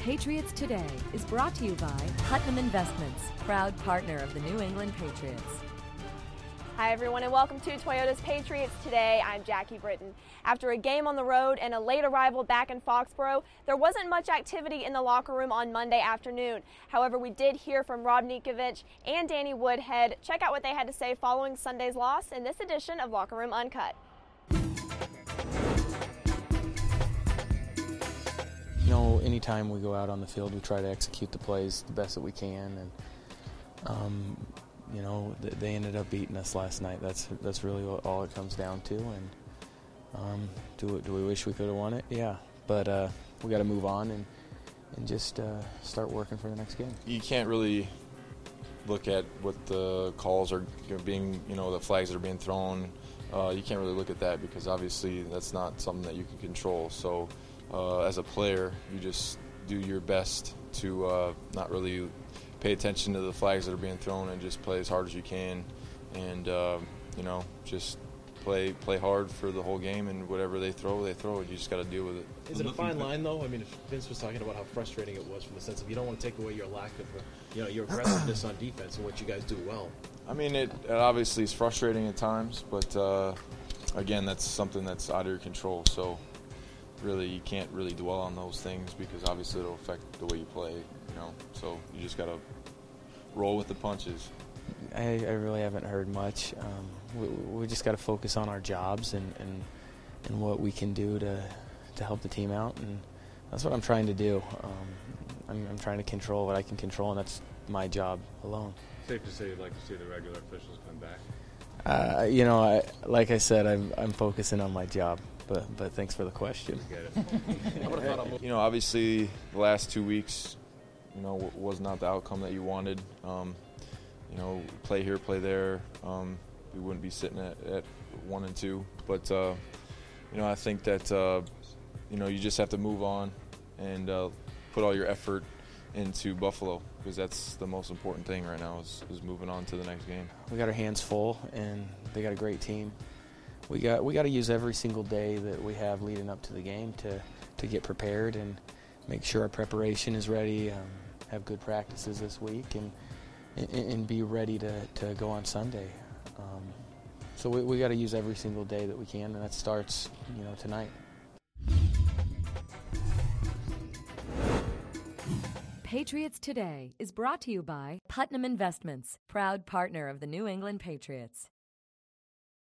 Patriots Today is brought to you by Putnam Investments, proud partner of the New England Patriots. Hi everyone and welcome to Toyota's Patriots Today. I'm Jackie Britton. After a game on the road and a late arrival back in Foxborough, there wasn't much activity in the locker room on Monday afternoon. However, we did hear from Rob Ninkovich and Danny Woodhead. Check out what they had to say following Sunday's loss in this edition of Locker Room Uncut. You know, anytime we go out on the field, we try to execute the plays the best that we can, and you know, they ended up beating us last night. That's really all it comes down to. And do we wish we could have won it? Yeah, but we got to move on and just start working for the next game. You can't really look at what the calls are being, you know, the flags that are being thrown. You can't really look at that because obviously that's not something that you can control. So as a player, you just do your best to not really pay attention to the flags that are being thrown and just play as hard as you can, and you know, just play hard for the whole game, and whatever they throw. You just got to deal with it. Is it a fine line though? I mean, Vince was talking about how frustrating it was from the sense of you don't want to take away your lack of, you know, your aggressiveness on defense and what you guys do well. I mean, it obviously is frustrating at times, but again, that's something that's out of your control. So really, you can't really dwell on those things because obviously it'll affect the way you play. You know, so you just got to roll with the punches. I really haven't heard much. We just got to focus on our jobs and what we can do to help the team out, and that's what I'm trying to do. I'm trying to control what I can control, and that's my job alone. Safe to say you'd like to see the regular officials come back? You know, like I said, I'm focusing on my job. But thanks for the question. You know, obviously the last 2 weeks, you know, was not the outcome that you wanted. You know, play here, play there. We wouldn't be sitting at 1 and 2. But you know, I think that you know, you just have to move on and put all your effort into Buffalo, because that's the most important thing right now is moving on to the next game. We got our hands full, and they got a great team. We got to use every single day that we have leading up to the game to get prepared and make sure our preparation is ready, have good practices this week, and be ready to go on Sunday. So we got to use every single day that we can, and that starts, you know, tonight. Patriots Today is brought to you by Putnam Investments, proud partner of the New England Patriots.